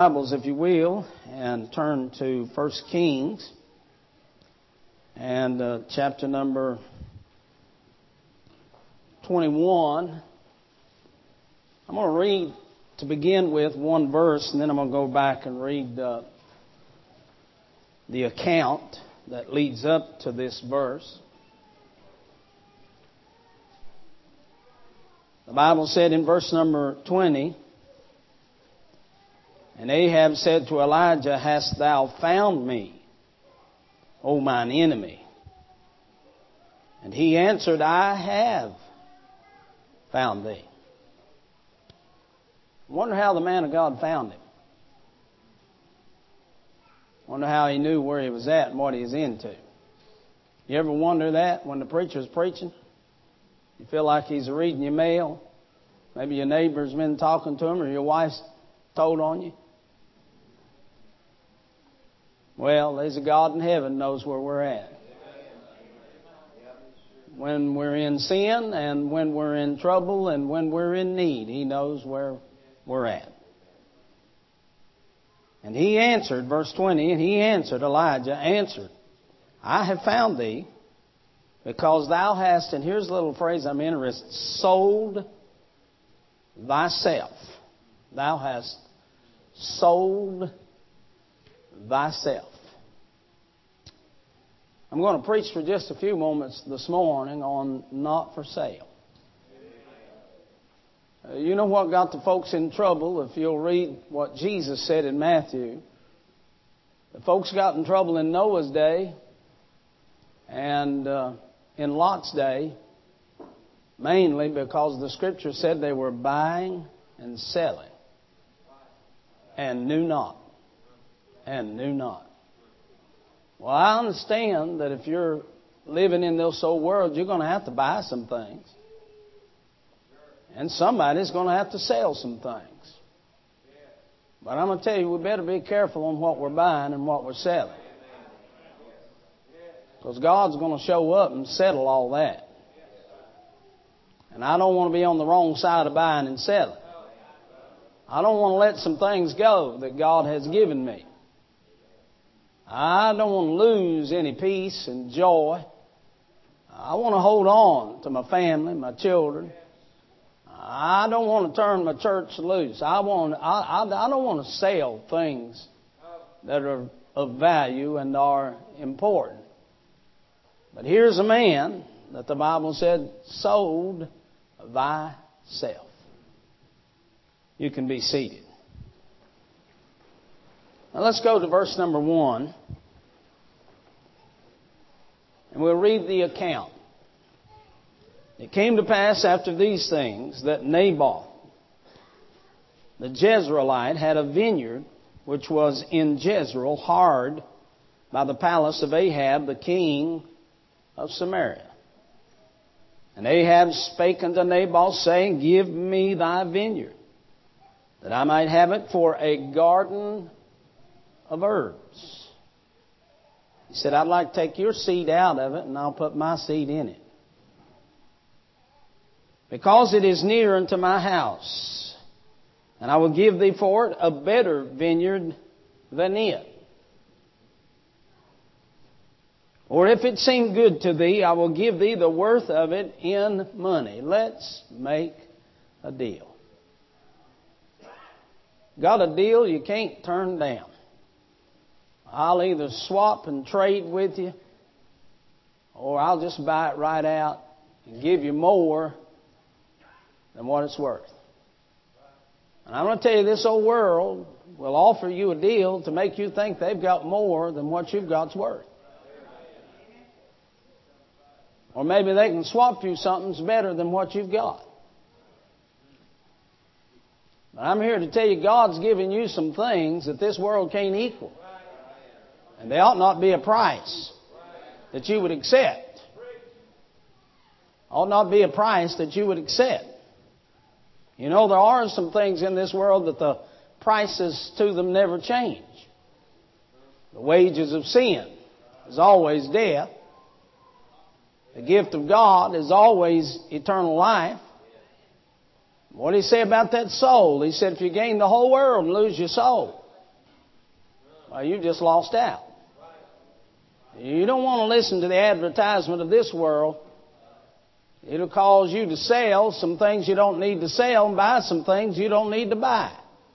Bibles, if you will, and turn to 1 Kings and chapter number 21. I'm going to read to begin with one verse, and then I'm going to go back and read the account that leads up to this verse. The Bible said in verse number 20, "And Ahab said to Elijah, Hast thou found me, O mine enemy? And he answered, I have found thee." I wonder how the man of God found him. I wonder how he knew where he was at and what he was into. You ever wonder that when the preacher's preaching? You feel like he's reading your mail. Maybe your neighbor's been talking to him or your wife's told on you. Well, there's a God in heaven knows where we're at. When we're in sin and when we're in trouble and when we're in need, He knows where we're at. And he answered, verse 20, and he answered, Elijah answered, I have found thee because thou hast, and here's a little phrase I'm interested, sold thyself. Thou hast sold thyself. I'm going to preach for just a few moments this morning on not for sale. You know what got the folks in trouble? If you'll read what Jesus said in Matthew, the folks got in trouble in Noah's day and in Lot's day, mainly because the Scripture said they were buying and selling and knew not. And knew not. Well, I understand that if you're living in this old world, you're going to have to buy some things. And somebody's going to have to sell some things. But I'm going to tell you, we better be careful on what we're buying and what we're selling. Because God's going to show up and settle all that. And I don't want to be on the wrong side of buying and selling. I don't want to let some things go that God has given me. I don't want to lose any peace and joy. I want to hold on to my family, my children. I don't want to turn my church loose. I don't want to sell things that are of value and are important. But here's a man that the Bible said sold thyself. You can be seated. Now let's go to verse number 1. And we'll read the account. It came to pass after these things that Naboth, the Jezreelite, had a vineyard which was in Jezreel, hard by the palace of Ahab, the king of Samaria. And Ahab spake unto Naboth, saying, Give me thy vineyard, that I might have it for a garden of herbs. He said, I'd like to take your seed out of it, and I'll put my seed in it. Because it is near unto my house, and I will give thee for it a better vineyard than it. Or if it seem good to thee, I will give thee the worth of it in money. Let's make a deal. Got a deal you can't turn down. I'll either swap and trade with you, or I'll just buy it right out and give you more than what it's worth. And I'm going to tell you, this old world will offer you a deal to make you think they've got more than what you've got's worth. Or maybe they can swap you something that's better than what you've got. But I'm here to tell you, God's given you some things that this world can't equal. And they ought not be a price that you would accept. Ought not be a price that you would accept. You know, there are some things in this world that the prices to them never change. The wages of sin is always death. The gift of God is always eternal life. What did He say about that soul? He said, if you gain the whole world and lose your soul, well, you just lost out. You don't want to listen to the advertisement of this world. It'll cause you to sell some things you don't need to sell and buy some things you don't need to buy.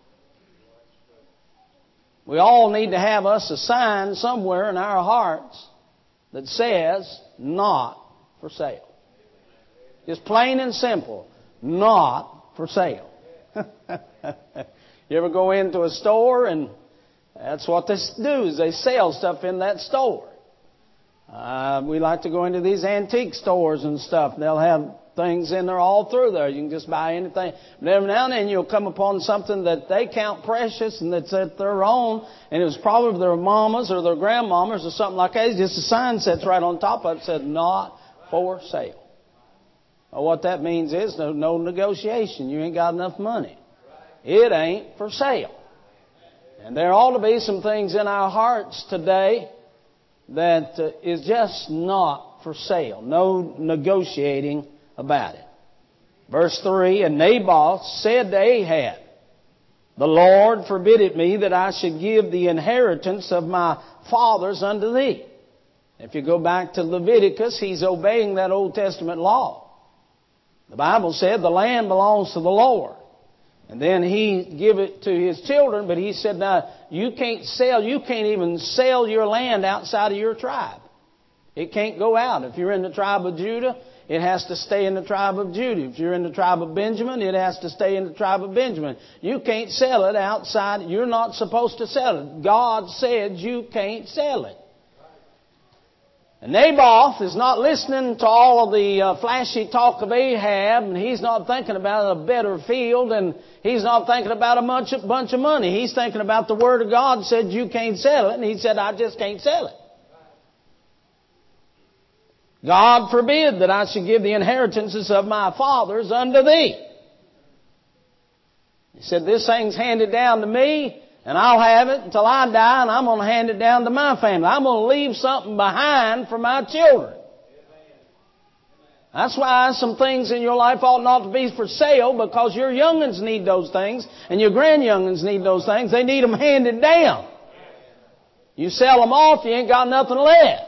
We all need to have us a sign somewhere in our hearts that says, not for sale. Just plain and simple, not for sale. You ever go into a store and that's what they do, is they sell stuff in that store. We like to go into these antique stores and stuff. They'll have things in there all through there. You can just buy anything. But every now and then you'll come upon something that they count precious and that's at their own. And it was probably their mamas or their grandmamas or something like that. It's just a sign sits right on top of it that said, not for sale. Well, what that means is no negotiation. You ain't got enough money. It ain't for sale. And there ought to be some things in our hearts today that is just not for sale. No negotiating about it. Verse 3, and Naboth said to Ahab, the Lord forbid it me that I should give the inheritance of my fathers unto thee. If you go back to Leviticus, he's obeying that Old Testament law. The Bible said the land belongs to the Lord. And then he give it to his children, but he said, now, you can't even sell your land outside of your tribe. It can't go out. If you're in the tribe of Judah, it has to stay in the tribe of Judah. If you're in the tribe of Benjamin, it has to stay in the tribe of Benjamin. You can't sell it outside. You're not supposed to sell it. God said you can't sell it. And Naboth is not listening to all of the flashy talk of Ahab, and he's not thinking about a better field, and he's not thinking about a bunch of money. He's thinking about the Word of God said you can't sell it, and he said, I just can't sell it. God forbid that I should give the inheritances of my fathers unto thee. He said, this thing's handed down to me, and I'll have it until I die, and I'm going to hand it down to my family. I'm going to leave something behind for my children. That's why some things in your life ought not to be for sale, because your young'uns need those things, and your grandyoung'uns need those things. They need them handed down. You sell them off, you ain't got nothing left.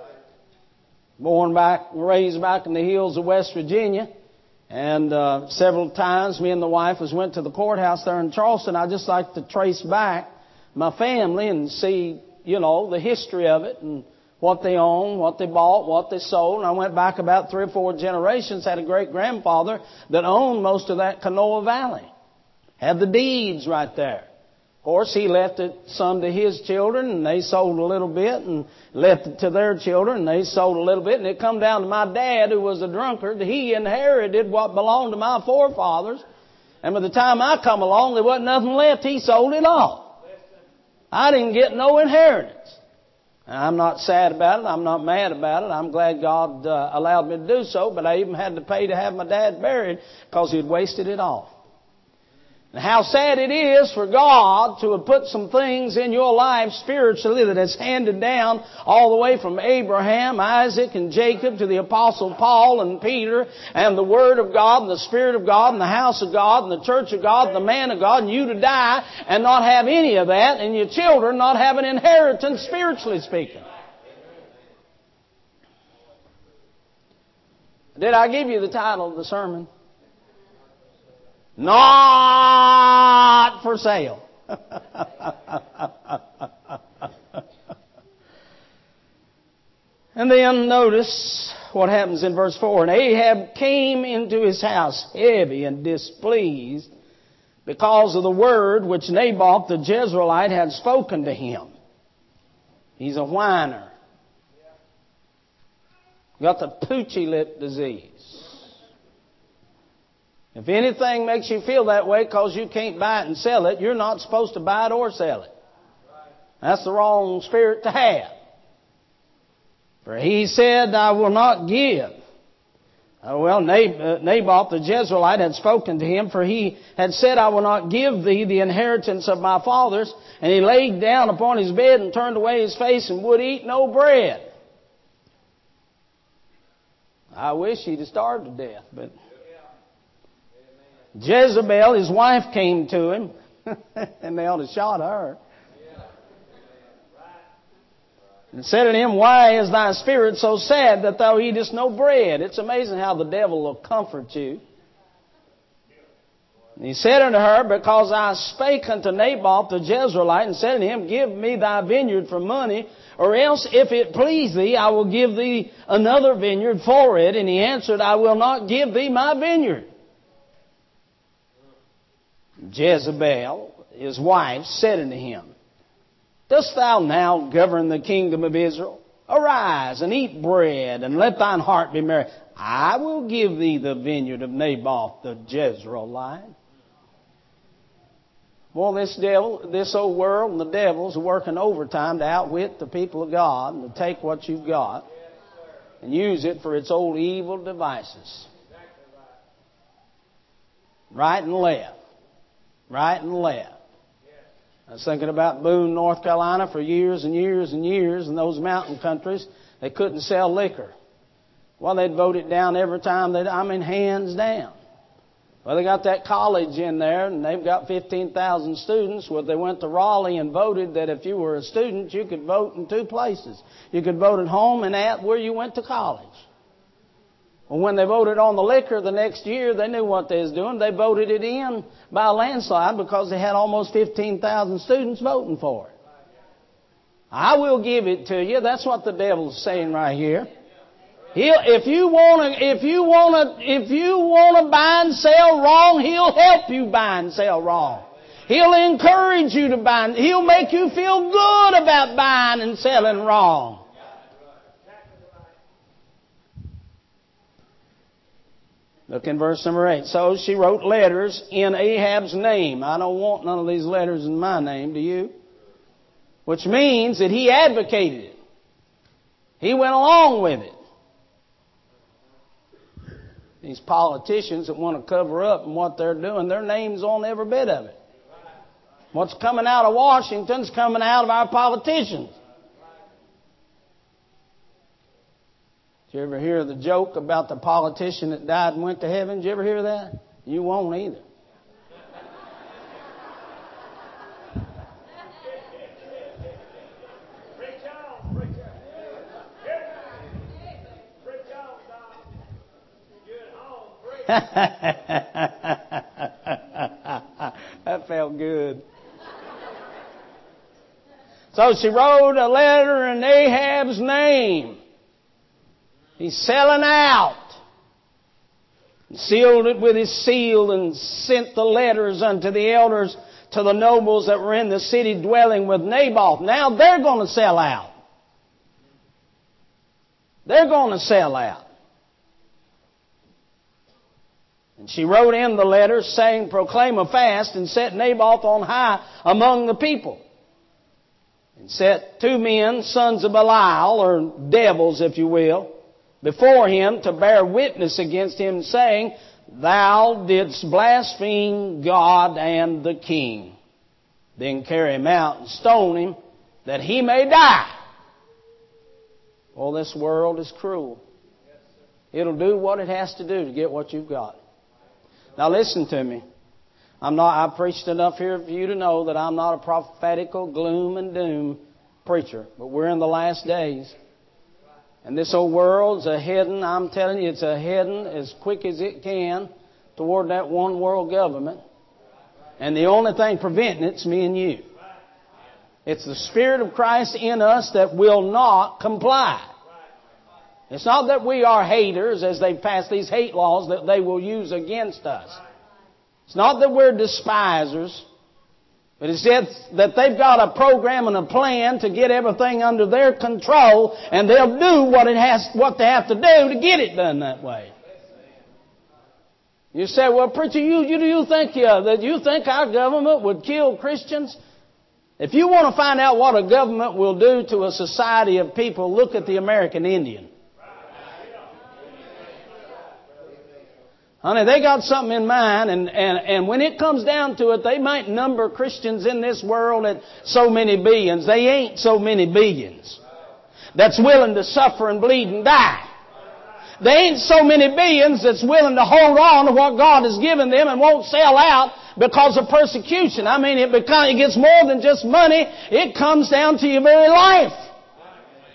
Raised back in the hills of West Virginia. And several times me and the wife went to the courthouse there in Charleston. I just like to trace back my family and see, the history of it and what they owned, what they bought, what they sold. And I went back about 3 or 4 generations, had a great-grandfather that owned most of that Kanawha Valley. Had the deeds right there. Of course, he left it some to his children, and they sold a little bit, and left it to their children, and they sold a little bit. And it come down to my dad, who was a drunkard. He inherited what belonged to my forefathers. And by the time I come along, there wasn't nothing left. He sold it all. I didn't get no inheritance. And I'm not sad about it. I'm not mad about it. I'm glad God allowed me to do so. But I even had to pay to have my dad buried because he'd wasted it all. And how sad it is for God to have put some things in your life spiritually that is handed down all the way from Abraham, Isaac, and Jacob to the Apostle Paul and Peter, and the Word of God and the Spirit of God and the house of God and the church of God and the man of God, and you to die and not have any of that, and your children not have an inheritance spiritually speaking. Did I give you the title of the sermon? Not for sale. And then notice what happens in verse 4. And Ahab came into his house heavy and displeased because of the word which Naboth the Jezreelite had spoken to him. He's a whiner. Got the poochy lip disease. If anything makes you feel that way because you can't buy it and sell it, you're not supposed to buy it or sell it. That's the wrong spirit to have. For he said, I will not give. Naboth the Jezreelite had spoken to him, for he had said, I will not give thee the inheritance of my fathers. And he laid down upon his bed and turned away his face and would eat no bread. I wish he'd have starved to death, but Jezebel, his wife, came to him, and they ought to shot her. And said unto him, Why is thy spirit so sad that thou eatest no bread? It's amazing how the devil will comfort you. And he said unto her, Because I spake unto Naboth the Jezreelite, and said unto him, Give me thy vineyard for money, or else, if it please thee, I will give thee another vineyard for it. And he answered, I will not give thee my vineyard. Jezebel, his wife, said unto him, Dost thou now govern the kingdom of Israel? Arise and eat bread, and let thine heart be merry. I will give thee the vineyard of Naboth the Jezreelite. Well, this old world and the devil's working overtime to outwit the people of God and to take what you've got and use it for its old evil devices. Right and left. Right and left. I was thinking about Boone, North Carolina for years and years and years in those mountain countries. They couldn't sell liquor. Well, they'd vote it down every time. Hands down. Well, they got that college in there, and they've got 15,000 students. Well, they went to Raleigh and voted that if you were a student, you could vote in two places. You could vote at home and at where you went to college. Well, when they voted on the liquor the next year, they knew what they was doing. They voted it in by a landslide because they had almost 15,000 students voting for it. I will give it to you. That's what the devil's saying right here. If you want to buy and sell wrong, he'll help you buy and sell wrong. He'll encourage you to buy. He'll make you feel good about buying and selling wrong. Look in verse number 8. So she wrote letters in Ahab's name. I don't want none of these letters in my name, do you? Which means that he advocated it. He went along with it. These politicians that want to cover up and what they're doing, their name's on every bit of it. What's coming out of Washington's coming out of our politicians. Did you ever hear the joke about the politician that died and went to heaven? Did you ever hear that? You won't either. That felt good. So she wrote a letter in Ahab's name. He's selling out. Sealed it with his seal and sent the letters unto the elders, to the nobles that were in the city dwelling with Naboth. Now they're going to sell out. They're going to sell out. And she wrote in the letter saying, Proclaim a fast and set Naboth on high among the people. And set 2 men, sons of Belial, or devils if you will, before him to bear witness against him, saying, Thou didst blaspheme God and the king. Then carry him out and stone him, that he may die. Well, this world is cruel. It'll do what it has to do to get what you've got. Now listen to me. I've preached enough here for you to know that I'm not a prophetical gloom and doom preacher. But we're in the last days. And this old world's a-heading, I'm telling you, it's a-heading as quick as it can toward that one world government. And the only thing preventing it's me and you. It's the Spirit of Christ in us that will not comply. It's not that we are haters as they pass these hate laws that they will use against us. It's not that we're despisers. But it's that they've got a program and a plan to get everything under their control, and they'll do what they have to do to get it done that way. You say, well, preacher, you think our government would kill Christians? If you want to find out what a government will do to a society of people, look at the American Indian. Honey, they got something in mind, and when it comes down to it, they might number Christians in this world at so many billions. They ain't so many billions that's willing to suffer and bleed and die. They ain't so many billions that's willing to hold on to what God has given them and won't sell out because of persecution. It gets more than just money. It comes down to your very life.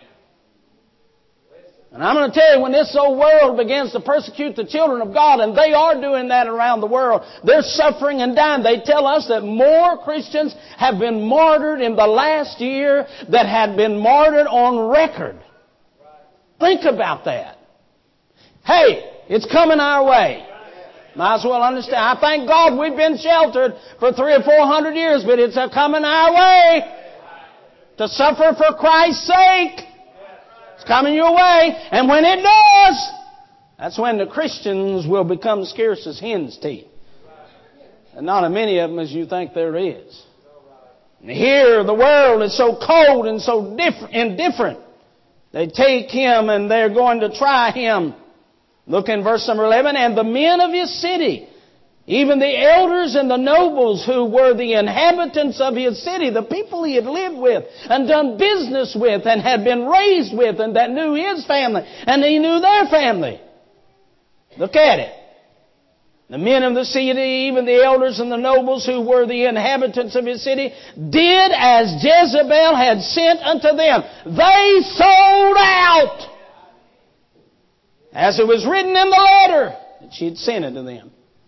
And I'm going to tell you, when this old world begins to persecute the children of God, and they are doing that around the world, they're suffering and dying. They tell us that more Christians have been martyred in the last year that had been martyred on record. Think about that. Hey, it's coming our way. Might as well understand. I thank God we've been sheltered for 300 or 400 years, but it's coming our way to suffer for Christ's sake. It's coming your way. And when it does, that's when the Christians will become scarce as hen's teeth. And not as many of them as you think there is. And here the world is so cold and so indifferent. They take him and they're going to try him. Look in verse number 11. And the men of his city, even the elders and the nobles who were the inhabitants of his city, the people he had lived with and done business with and had been raised with and that knew his family and he knew their family. Look at it. The men of the city, even the elders and the nobles who were the inhabitants of his city, did as Jezebel had sent unto them. They sold out, as it was written in the letter that she had sent unto them.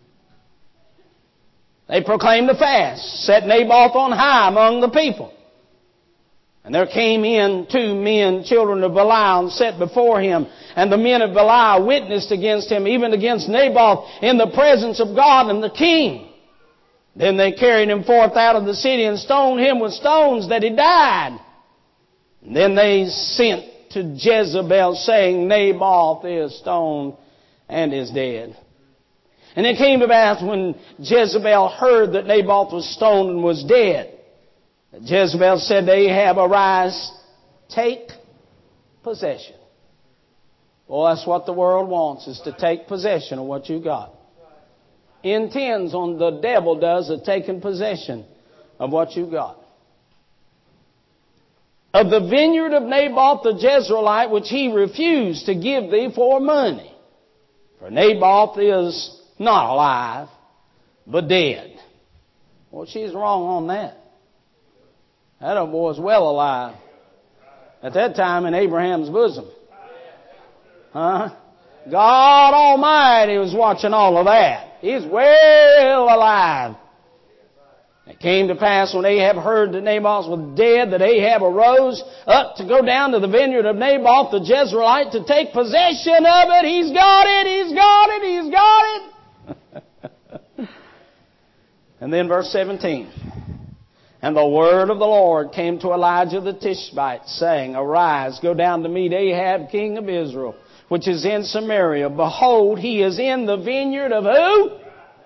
They proclaimed a fast, set Naboth on high among the people. And there came in 2 men, children of Belial, and set before him. And the men of Belial witnessed against him, even against Naboth, in the presence of God and the king. Then they carried him forth out of the city and stoned him with stones that he died. And then they sent to Jezebel, saying, Naboth is stoned and is dead. And it came to pass when Jezebel heard that Naboth was stoned and was dead, that Jezebel said to Ahab, Arise, take possession. Well, that's what the world wants, is to take possession of what you got. Intends on, the devil does, of taking possession of what you got. Of the vineyard of Naboth the Jezreelite, which he refused to give thee for money. For Naboth is not alive, but dead. Well, she's wrong on that. That old boy is well alive. At that time in Abraham's bosom. God Almighty was watching all of that. He's well alive. It came to pass when Ahab heard that Naboth was dead, that Ahab arose up to go down to the vineyard of Naboth the Jezreelite to take possession of it. He's got it, he's got it, he's got it. And then verse 17. And the word of the Lord came to Elijah the Tishbite, saying, Arise, go down to meet Ahab, king of Israel, which is in Samaria. Behold, he is in the vineyard of who?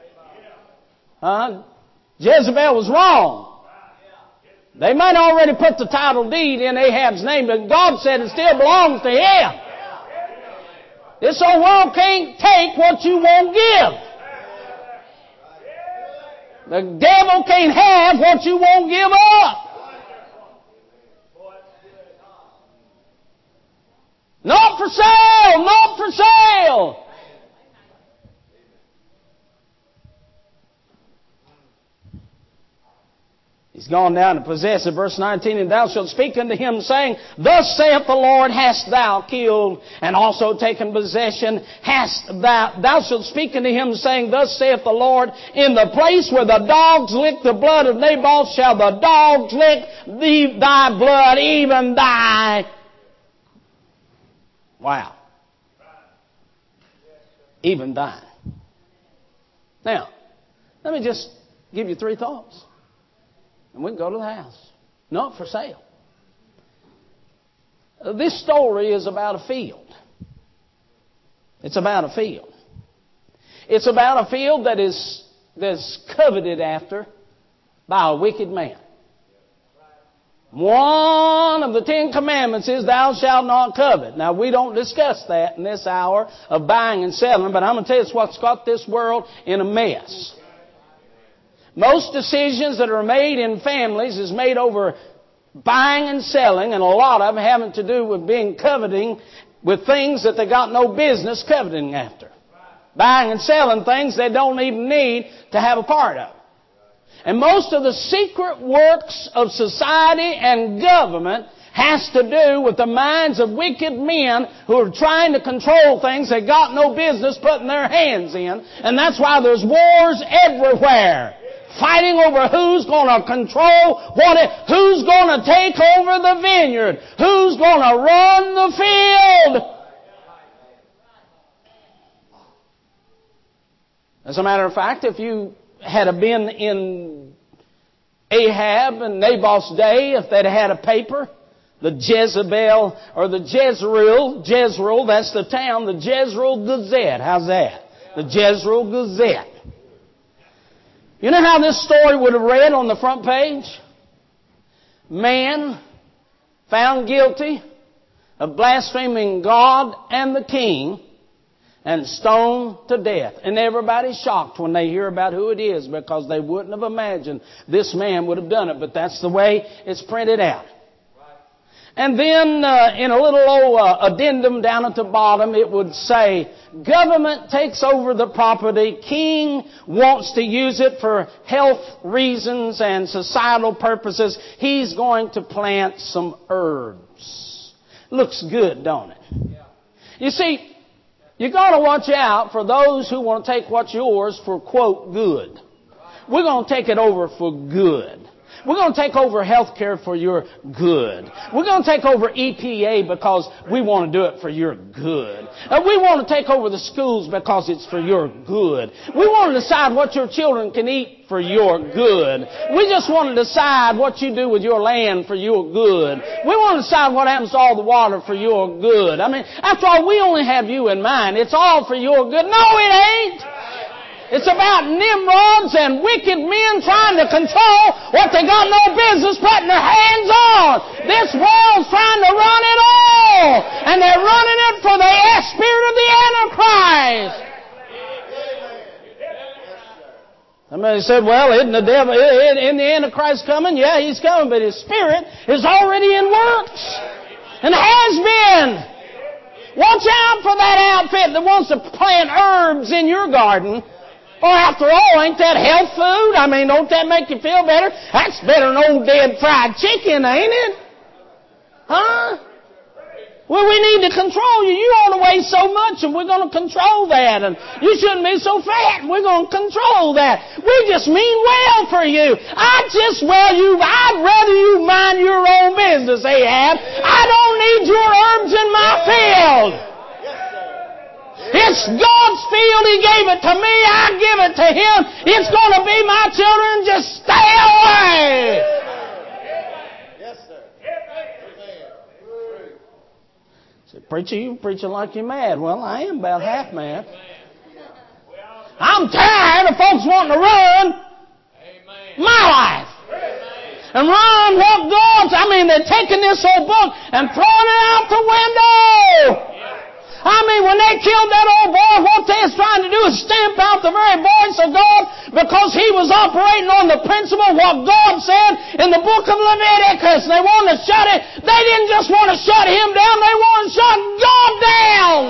Jezebel was wrong. They might already put the title deed in Ahab's name, but God said it still belongs to him. This old world can't take what you won't give. The devil can't have what you won't give up. Not for sale, not for sale. He's gone down to possess it. Verse 19, and thou shalt speak unto him, saying, Thus saith the Lord, hast thou killed and also taken possession? Thou shalt speak unto him, saying, Thus saith the Lord, in the place where the dogs lick the blood of Naboth shall the dogs lick thy blood, even thy. Wow. Even thine. Now, let me just give you 3 thoughts. And we can go to the house. Not for sale. This story is about a field. It's about a field. It's about a field that's coveted after by a wicked man. One of the 10 commandments is thou shalt not covet. Now, we don't discuss that in this hour of buying and selling, but I'm going to tell you it's what's got this world in a mess. Most decisions that are made in families is made over buying and selling, and a lot of them having to do with being coveting with things that they got no business coveting after. Buying and selling things they don't even need to have a part of. And most of the secret works of society and government has to do with the minds of wicked men who are trying to control things they got no business putting their hands in. And that's why there's wars everywhere. Fighting over who's going to control who's going to take over the vineyard, who's going to run the field. As a matter of fact, if you had been in Ahab and Naboth's day, if they'd had a paper, the Jezebel or the Jezreel, that's the town, the Jezreel Gazette. How's that? The Jezreel Gazette. You know how this story would have read on the front page? Man found guilty of blaspheming God and the king and stoned to death. And everybody's shocked when they hear about who it is because they wouldn't have imagined this man would have done it. But that's the way it's printed out. And then in a little old addendum down at the bottom, it would say, government takes over the property. King wants to use it for health reasons and societal purposes. He's going to plant some herbs. Looks good, don't it? You see, you got to watch out for those who want to take what's yours for, quote, good. We're going to take it over for good. We're going to take over health care for your good. We're going to take over EPA because we want to do it for your good. We want to take over the schools because it's for your good. We want to decide what your children can eat for your good. We just want to decide what you do with your land for your good. We want to decide what happens to all the water for your good. I mean, after all, we only have you in mind. It's all for your good. No, it ain't. It's about Nimrods and wicked men trying to control what they got no business putting their hands on. This world's trying to run it all. And they're running it for the spirit of the Antichrist. Somebody said, well, isn't the devil, isn't the Antichrist coming? Yeah, he's coming, but his spirit is already in works. And has been. Watch out for that outfit that wants to plant herbs in your garden. Or after all, ain't that health food? I mean, don't that make you feel better? That's better than old dead fried chicken, ain't it? Huh? Well, we need to control you. You ought to weigh so much, and we're going to control that. And you shouldn't be so fat, and we're going to control that. We just mean well for you. I'd rather you mind your own business, Ahab. I don't need your herbs in my field. It's God's field. He gave it to me. I give it to Him. It's going to be my children. Just stay away. Yes, sir. Say, preacher, you preaching like you're mad. Well, I am about half mad. I'm tired of folks wanting to run my life. And run what God's. They're taking this old book and throwing it out the window. When they killed that old boy, what they was trying to do is stamp out the very voice of God because he was operating on the principle of what God said in the book of Leviticus. They wanted to shut it. They didn't just want to shut him down. They wanted to shut God down.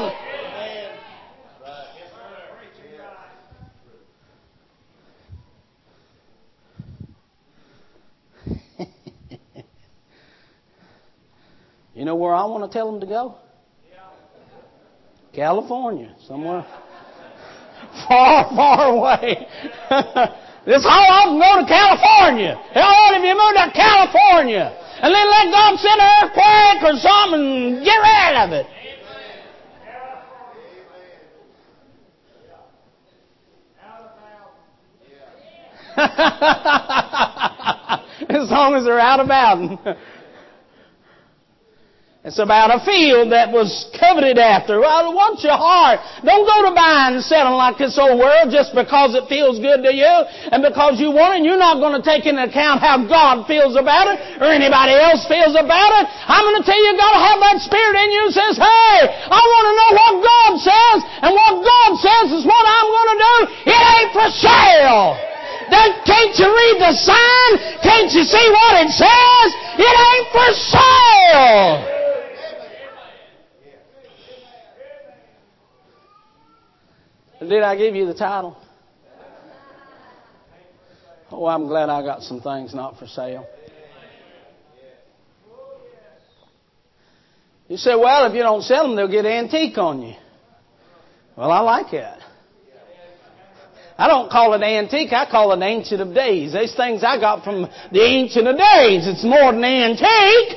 You know where I want to tell them to go? California, somewhere far, far away. This how often go to California. How often have you moved to California? And then let God send an earthquake or something and get rid of it. As long as they're out of Bowden. It's about a field that was coveted after. Well, what's your heart? Don't go to buying and selling like this old world just because it feels good to you and because you want it. And you're not going to take into account how God feels about it or anybody else feels about it. I'm going to tell you, you've got to have that spirit in you that says, hey, I want to know what God says, and what God says is what I'm going to do. It ain't for sale. Can't you read the sign? Can't you see what it says? It ain't for sale. Did I give you the title? Oh, I'm glad I got some things not for sale. You say, well, if you don't sell them, they'll get antique on you. Well, I like that. I don't call it antique. I call it ancient of days. These things I got from the ancient of days. It's more than antique.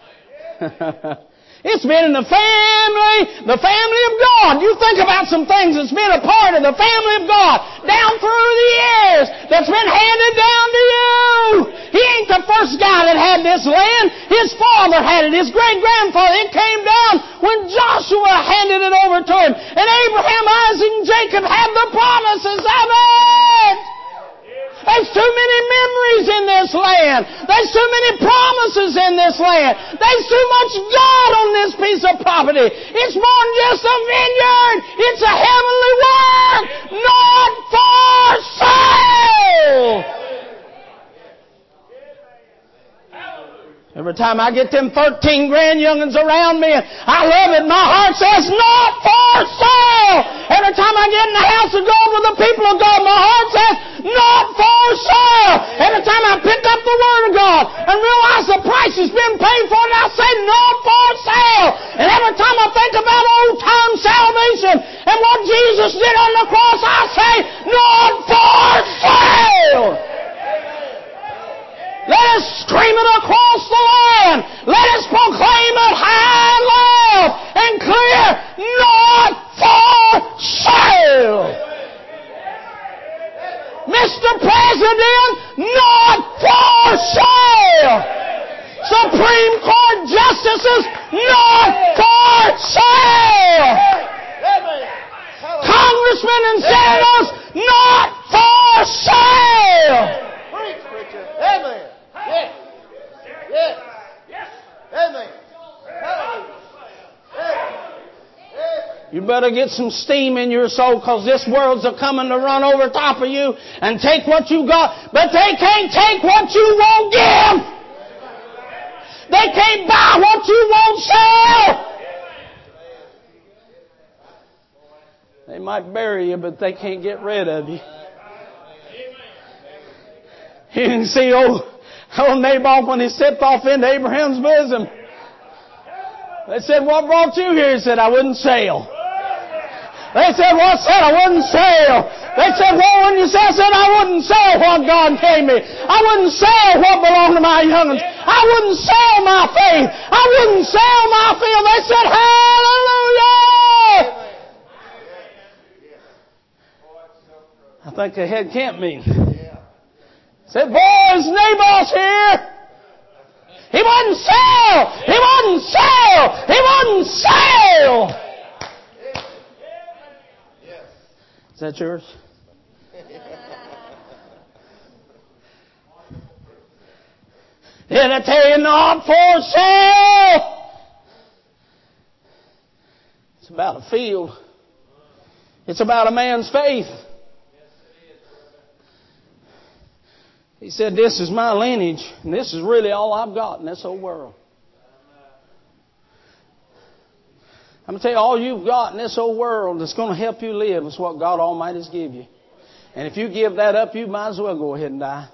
It's been in the family of God. You think about some things that's been a part of the family of God down through the years that's been handed down to you. He ain't the first guy that had this land. His father had it. His great-grandfather. It came down when Joshua handed it over to him. And Abraham, Isaac, and Jacob had the promises of it. There's too many memories in this land. There's too many promises in this land. There's too much God on this piece of property. It's more than just a vineyard. It's a heavenly work, not for sale. Every time I get them 13 grand young'uns around me, I love it. My heart says, not for sale. Every time I get in the house of God with the people of God, my heart says, not for sale. Every time I pick up the Word of God and realize the price has been paid for it, I say, not for sale. And every time I think about old-time salvation and what Jesus did on the cross, I say, not for sale. Let us scream it across the land. Let us proclaim it high and loud and clear. Not for sale. Mr. President, not for sale. Supreme Court justices, not for sale. Congressmen and senators, not for sale. Amen. Yes. Yes. Yes. Amen. You better get some steam in your soul, because this world's a coming to run over top of you and take what you got. But they can't take what you won't give. They can't buy what you won't sell. They might bury you, but they can't get rid of you. You can see old Naboth when he stepped off into Abraham's bosom. They said, what brought you here? He said, I wouldn't sail. They said, what said? I wouldn't sail. They said, well, when you said, I said, I wouldn't sell what God gave me. I wouldn't sell what belonged to my young'uns. I wouldn't sell my faith. I wouldn't sell my field. They said, hallelujah! I think they had camp meeting. Said, boys, Naboth's here. He wouldn't sell. He wouldn't sell. He wouldn't sell. Is that yours? Did I tell you not for sale? It's about a field. It's about a man's faith. He said, this is my lineage, and this is really all I've got in this whole world. I'm going to tell you, all you've got in this whole world that's going to help you live is what God Almighty's give you. And if you give that up, you might as well go ahead and die.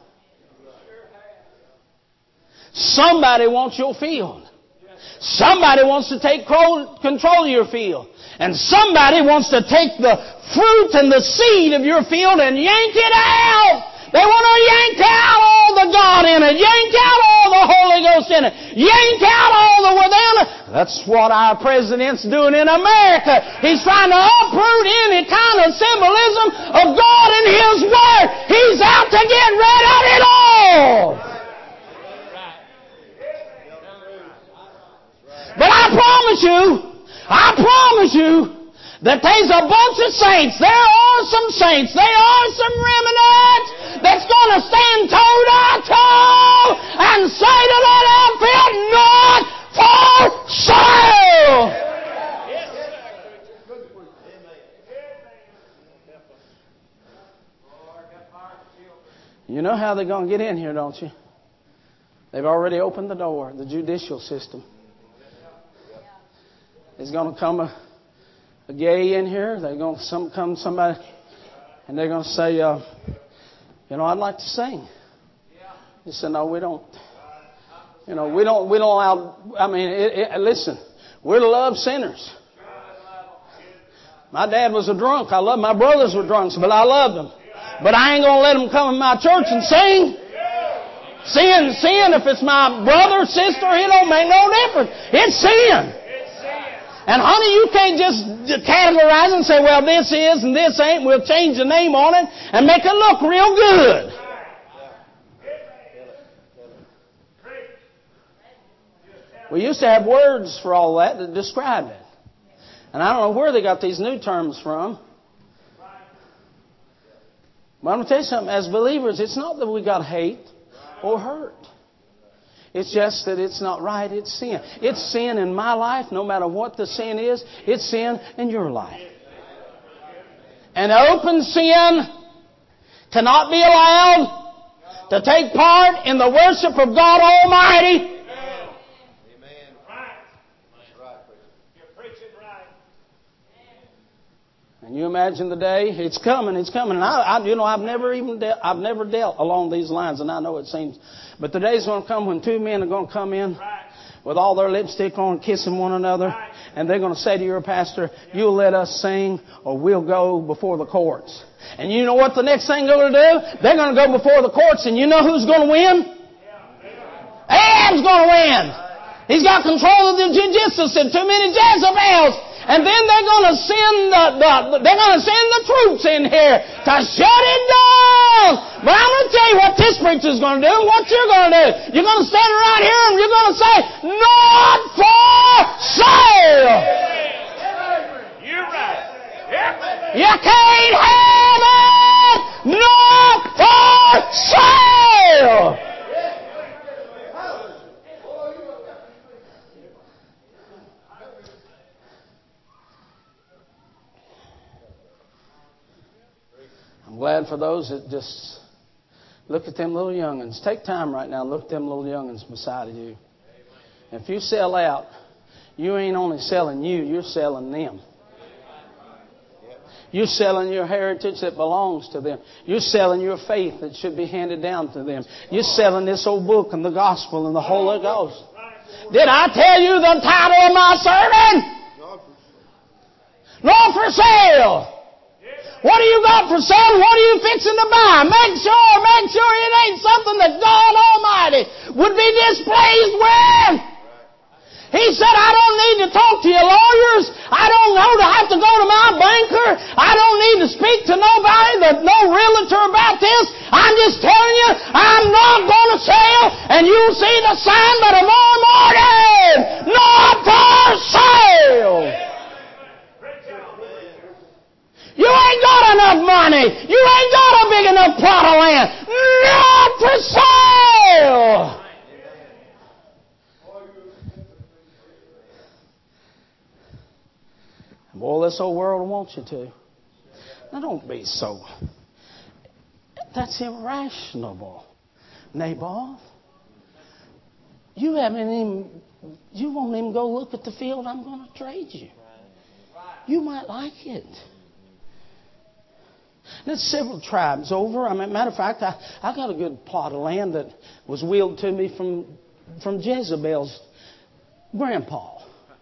Somebody wants your field. Somebody wants to take control of your field. And somebody wants to take the fruit and the seed of your field and yank it out. They want to yank out all the God in it. Yank out all the Holy Ghost in it. Yank out all the within it. That's what our president's doing in America. He's trying to uproot any kind of symbolism of God in His Word. He's out to get rid of it all. But I promise you, that there's a bunch of saints. There are some saints. There are some remnants that's going to stand toe-to-toe and say to that outfit, not for sale. You know how they're going to get in here, don't you? They've already opened the door, the judicial system. There's going to come a gay in here. They're going to come somebody, and they're going to say, I'd like to sing. He said, no, we don't. We don't allow. I mean, listen. We're to love sinners. My dad was a drunk. I love my brothers were drunks, but I loved them. But I ain't going to let them come in my church and sing. Sin. If it's my brother, sister, it don't make no difference. It's sin. And honey, you can't just categorize and say, well, this is and this ain't. We'll change the name on it and make it look real good. We used to have words for all that that described it. And I don't know where they got these new terms from. But I'm going to tell you something. As believers, it's not that we got hate or hurt. It's just that it's not right. It's sin. It's sin in my life, no matter what the sin is. It's sin in your life. And open sin cannot be allowed to take part in the worship of God Almighty. And you imagine the day, it's coming. And I've never dealt along these lines, and I know it seems, but the day's going to come when two men are going to come in with all their lipstick on, kissing one another, and they're going to say to your pastor, you'll let us sing, or we'll go before the courts. And you know what the next thing they're going to do? They're going to go before the courts, and you know who's going to win? Ahab's going to win. He's got control of the judicial system. Too many Jezebels. And then they're going to send the troops in here to shut it down. But I'm going to tell you what this preacher's going to do, what you're going to do. You're going to stand right here and you're going to say, not for sale. You're right. You can't have it. Not for sale. I'm glad for those that just look at them little young'uns. Take time right now and look at them little young'uns beside of you. If you sell out, you ain't only selling you, you're selling them. You're selling your heritage that belongs to them. You're selling your faith that should be handed down to them. You're selling this old book and the gospel and the Holy Ghost. Did I tell you the title of my sermon? Not for sale. What do you got for sale? What are you fixing to buy? Make sure it ain't something that God Almighty would be displeased with. He said, I don't need to talk to your lawyers. I don't have to go to my banker. I don't need to speak to nobody, no realtor about this. I'm just telling you, I'm not going to sell, and you'll see the sign by tomorrow morning. Not for sale. You ain't got enough money. You ain't got a big enough plot of land. Not for sale. Boy, this old world wants you to. Now don't be so. That's irrational, Naboth. You won't even go look at the field I'm going to trade you. You might like it. There's several tribes over. Matter of fact, I got a good plot of land that was willed to me from Jezebel's grandpa.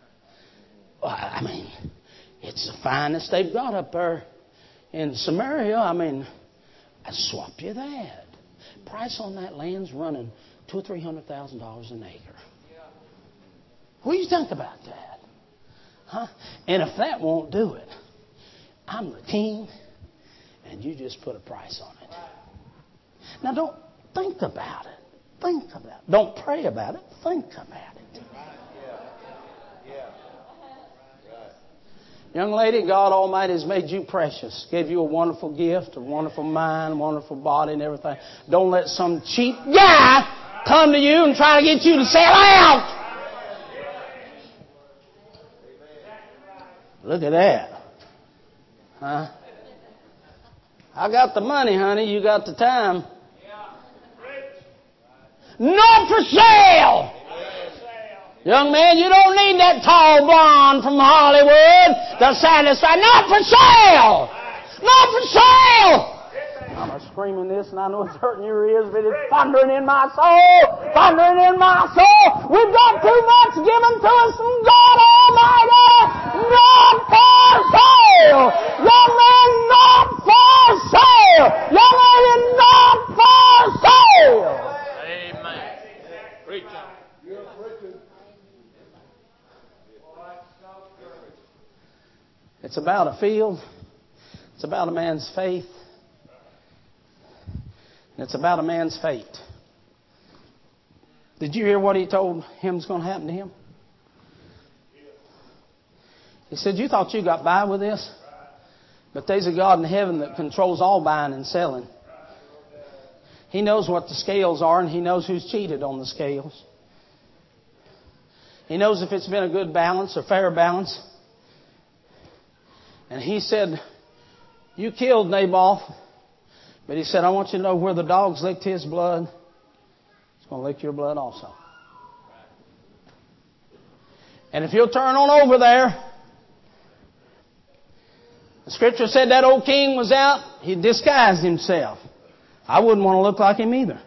It's the finest they've got up there in Samaria. I'd swap you that. Price on that land's running $200,000 or $300,000 an acre. What do you think about that? Huh? And if that won't do it, I'm the king. And you just put a price on it. Now don't think about it. Don't pray about it. Think about it. Young lady, God Almighty has made you precious. Gave you a wonderful gift, a wonderful mind, wonderful body and everything. Don't let some cheap guy come to you and try to get you to sell out. Look at that. Huh? I got the money, honey. You got the time. Not for sale. Young man, you don't need that tall blonde from Hollywood to satisfy. Not for sale. Not for sale. I'm screaming this, and I know it's hurting your ears, but it's thundering in my soul. Thundering in my soul. We've got too much given to us from God Almighty. It's about a field. It's about a man's faith. And it's about a man's fate. Did you hear what he told him was going to happen to him? He said, you thought you got by with this? But there's a God in heaven that controls all buying and selling. He knows what the scales are, and He knows who's cheated on the scales. He knows if it's been a good balance or fair balance. And He said, you killed Naboth. But He said, I want you to know where the dogs licked his blood, it's going to lick your blood also. And if you'll turn on over there, the Scripture said that old king was out. He disguised himself. I wouldn't want to look like him either.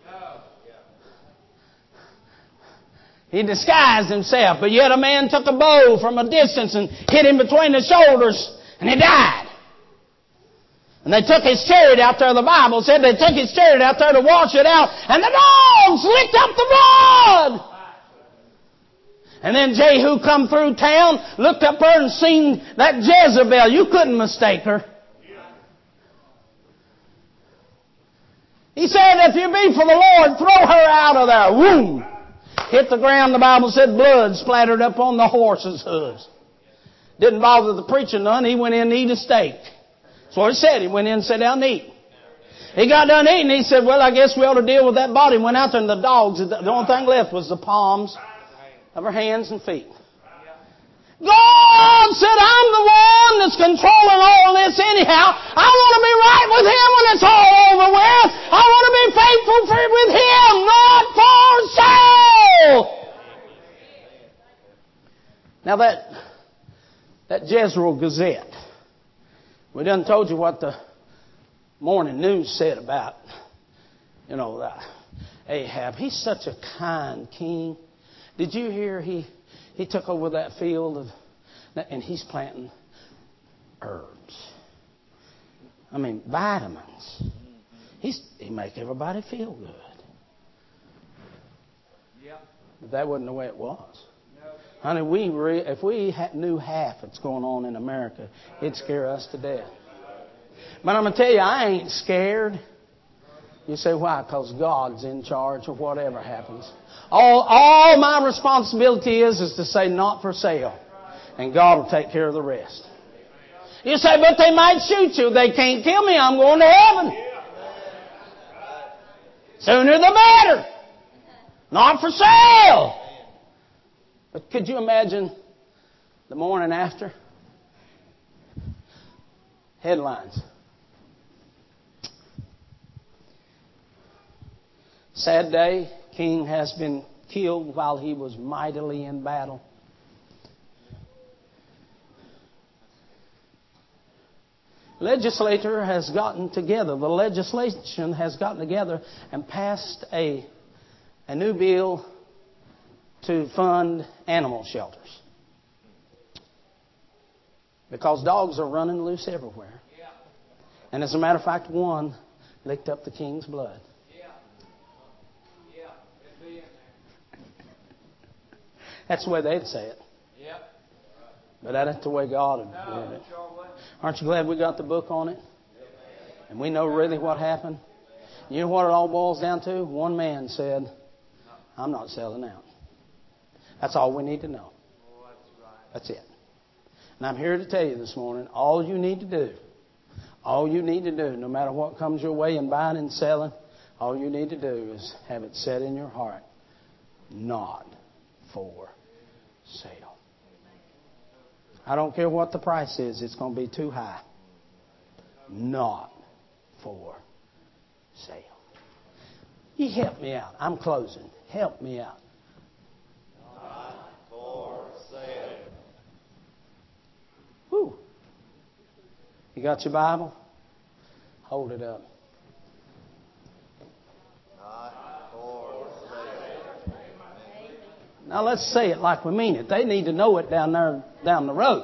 He disguised himself, but yet a man took a bow from a distance and hit him between the shoulders, and he died. And they took his chariot out there. The Bible said they took his chariot out there to wash it out, and the dogs licked up the blood. And then Jehu come through town, looked up her and seen that Jezebel. You couldn't mistake her. He said, if you be for the Lord, throw her out of there. Whoom! Hit the ground, the Bible said, blood splattered up on the horse's hooves. Didn't bother the preacher none. He went in to eat a steak. That's what he said. He went in and sat down and eat. He got done eating. He said, well, I guess we ought to deal with that body. Went out there and the dogs, the only thing left was the palms of her hands and feet. God said, I'm the one that's controlling all this anyhow. I want to be right with Him when it's all over with. I want to be faithful with Him, not for sale. Now that Jezreel Gazette, we done told you what the morning news said about, Ahab. He's such a kind king. Did you hear he took over that field and he's planting herbs. I mean, vitamins. He make everybody feel good. But that wasn't the way it was. Honey, if we knew half that's going on in America, it'd scare us to death. But I'm going to tell you, I ain't scared. You say, why? Because God's in charge of whatever happens. All my responsibility is to say not for sale. And God will take care of the rest. You say, but they might shoot you. They can't kill me. I'm going to heaven. Sooner the better. Not for sale. But could you imagine the morning after? Headlines. Sad day. King has been killed while he was mightily in battle. Legislature has gotten together. The legislation has gotten together and passed a new bill to fund animal shelters. Because dogs are running loose everywhere. And as a matter of fact, one licked up the king's blood. That's the way they'd say it. But that's the way God would word it. Aren't you glad we got the book on it? And we know really what happened? You know what it all boils down to? One man said, I'm not selling out. That's all we need to know. That's it. And I'm here to tell you this morning, all you need to do, no matter what comes your way in buying and selling, all you need to do is have it set in your heart, not for sale. I don't care what the price is, it's going to be too high. Not for sale. You help me out. I'm closing. Help me out. Not for sale. Whew. You got your Bible? Hold it up. Not for sale. Now let's say it like we mean it. They need to know it down the road.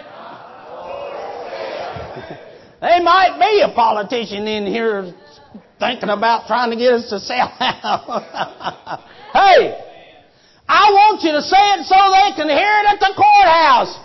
They might be a politician in here thinking about trying to get us to sell out. Hey, I want you to say it so they can hear it at the courthouse.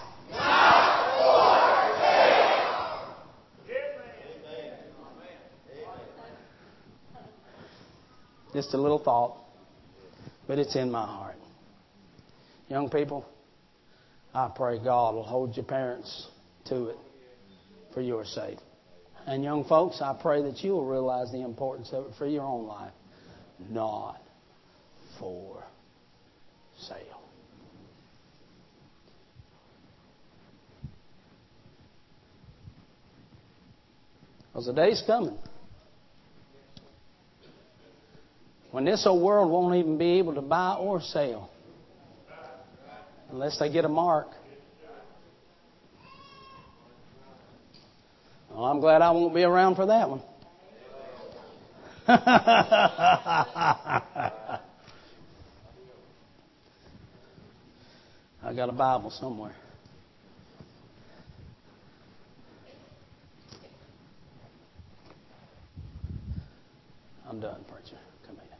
Just a little thought, but it's in my heart. Young people, I pray God will hold your parents to it for your sake. And young folks, I pray that you will realize the importance of it for your own life, not for sale. Because the day's coming when this old world won't even be able to buy or sell unless they get a mark. Well, I'm glad I won't be around for that one. I got a Bible somewhere. I'm done, preacher. Come here.